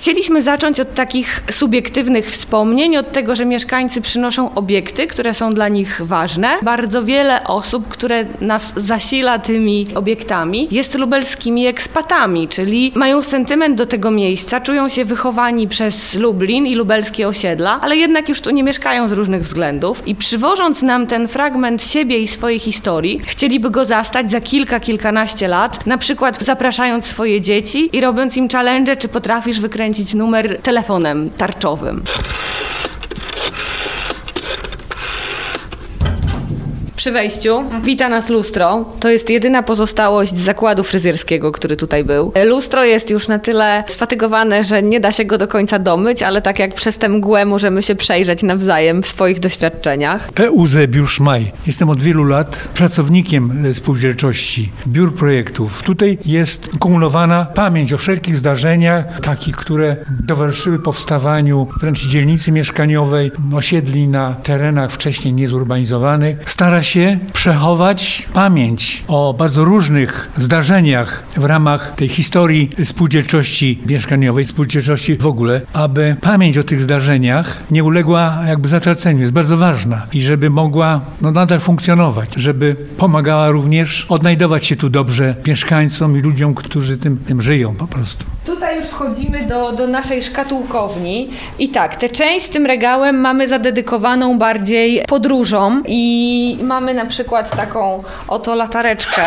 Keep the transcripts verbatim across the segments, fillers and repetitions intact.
Chcieliśmy zacząć od takich subiektywnych wspomnień, od tego, że mieszkańcy przynoszą obiekty, które są dla nich ważne. Bardzo wiele osób, które nas zasila tymi obiektami, jest lubelskimi ekspatami, czyli mają sentyment do tego miejsca, czują się wychowani przez Lublin i lubelskie osiedla, ale jednak już tu nie mieszkają z różnych względów i przywożąc nam ten fragment siebie i swojej historii, chcieliby go zastać za kilka, kilkanaście lat, na przykład zapraszając swoje dzieci i robiąc im challenge, czy potrafisz wykręcić numer telefonem tarczowym. Przy wejściu wita nas lustro. To jest jedyna pozostałość z zakładu fryzjerskiego, który tutaj był. Lustro jest już na tyle sfatygowane, że nie da się go do końca domyć, ale tak jak przez tę mgłę możemy się przejrzeć nawzajem w swoich doświadczeniach. E U Z E Biur Szmaj. Jestem od wielu lat pracownikiem spółdzielczości, biur projektów. Tutaj jest kumulowana pamięć o wszelkich zdarzeniach, takich, które towarzyszyły powstawaniu wręcz dzielnicy mieszkaniowej, osiedli na terenach wcześniej niezurbanizowanych. Stara się przechować pamięć o bardzo różnych zdarzeniach w ramach tej historii spółdzielczości mieszkaniowej, spółdzielczości w ogóle, aby pamięć o tych zdarzeniach nie uległa jakby zatraceniu. Jest bardzo ważna i żeby mogła no, nadal funkcjonować, żeby pomagała również odnajdować się tu dobrze mieszkańcom i ludziom, którzy tym, tym żyją po prostu. Tutaj już wchodzimy do, do naszej szkatułkowni i tak, tę część z tym regałem mamy zadedykowaną bardziej podróżom i mamy na przykład taką oto latareczkę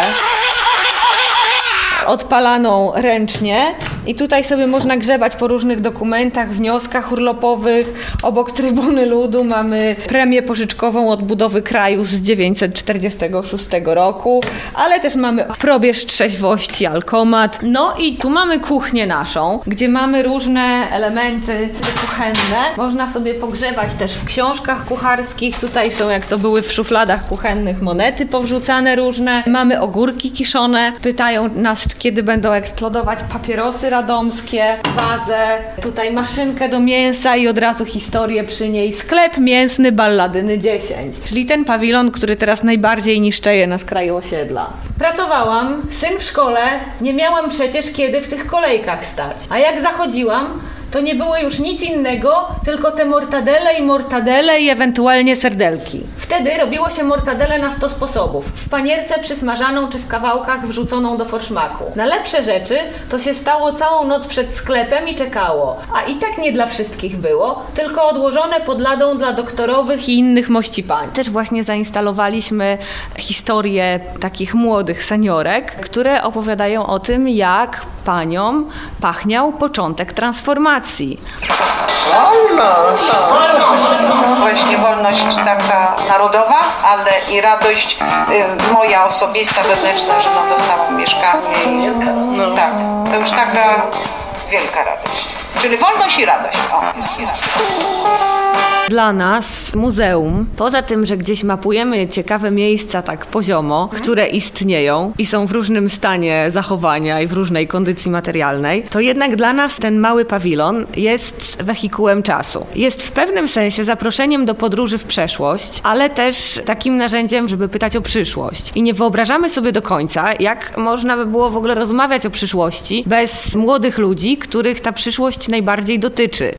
odpalaną ręcznie i tutaj sobie można grzebać po różnych dokumentach, wnioskach urlopowych. Obok Trybuny Ludu mamy premię pożyczkową odbudowy kraju z dziewięćset czterdziestego szóstego roku, ale też mamy probierz trzeźwości, alkomat. No i tu mamy kuchnię naszą, gdzie mamy różne elementy kuchenne. Można sobie pogrzebać też w książkach kucharskich. Tutaj są, jak to były w szufladach kuchennych, monety powrzucane różne. Mamy ogórki kiszone. Pytają nas, kiedy będą eksplodować papierosy radomskie, wazę, tutaj maszynkę do mięsa i od razu historię przy niej. Sklep mięsny Balladyny dziesięć, czyli ten pawilon, który teraz najbardziej niszczeje na skraju osiedla. Pracowałam, syn w szkole, nie miałam przecież kiedy w tych kolejkach stać. A jak zachodziłam, to nie było już nic innego, tylko te mortadele i mortadele i ewentualnie serdelki. Wtedy robiło się mortadele na sto sposobów. W panierce przysmażaną czy w kawałkach wrzuconą do forszmaku. Na lepsze rzeczy to się stało całą noc przed sklepem i czekało. A i tak nie dla wszystkich było, tylko odłożone pod ladą dla doktorowych i innych mości pań. Też właśnie zainstalowaliśmy historię takich młodych seniorek, które opowiadają o tym, jak paniom pachniał początek transformacji. Wolność, wolność, właśnie wolność taka narodowa, ale i radość y, moja osobista, wewnętrzna, że no dostałam mieszkanie. No. Tak, to już taka wielka radość. Czyli wolność i radość. O, i radość. Dla nas muzeum, poza tym, że gdzieś mapujemy ciekawe miejsca tak poziomo, które istnieją i są w różnym stanie zachowania i w różnej kondycji materialnej, to jednak dla nas ten mały pawilon jest wehikułem czasu. Jest w pewnym sensie zaproszeniem do podróży w przeszłość, ale też takim narzędziem, żeby pytać o przyszłość. I nie wyobrażamy sobie do końca, jak można by było w ogóle rozmawiać o przyszłości bez młodych ludzi, których ta przyszłość najbardziej dotyczy.